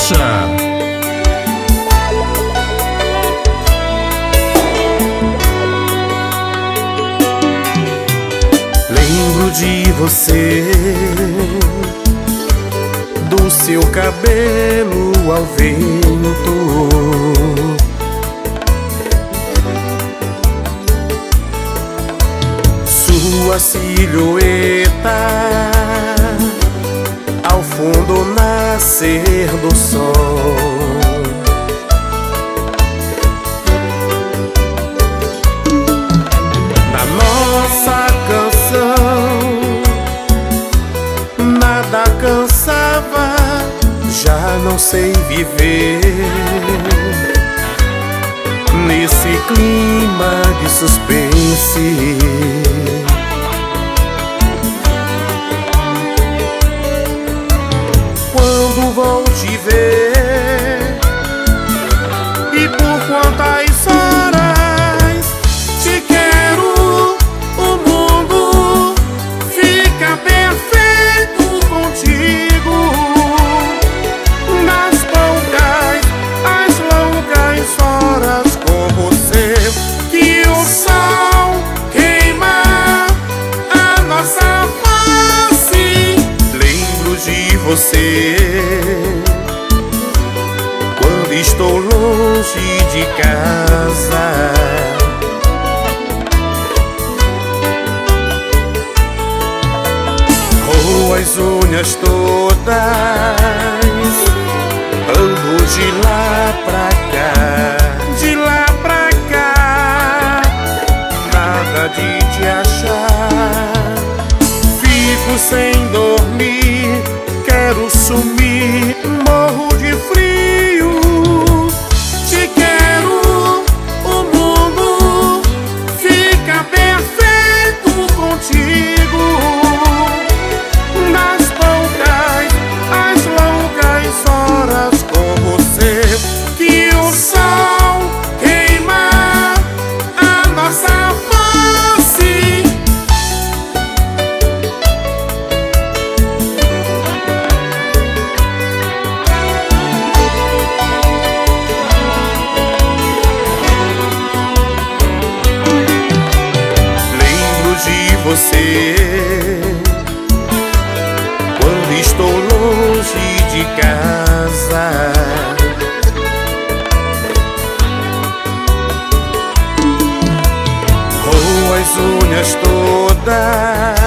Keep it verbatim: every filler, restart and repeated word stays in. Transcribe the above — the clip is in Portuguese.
Rocha. Lembro de você, do seu cabelo ao vento, sua silhueta ao fundo nascer do sol. Na nossa canção nada cansava, já não sei viver nesse clima de suspense. Quando vou te ver e por quantas horas te quero, o mundo fica perfeito contigo. Nas poucas, as longas horas com você, que o sol queima a nossa face. Lembro de você quando estou longe de casa. Roo as unhas todas, ando de lá pra cá, de lá pra cá, nada de te achar. Fico sem dormir, quero sumir, morro de frio. Te quero, o mundo fica perfeito contigo. Nas poucas, as longas horas com você, que o sol queima a nossa face. Lembro de você quando estou longe de casa. Roo as unhas todas,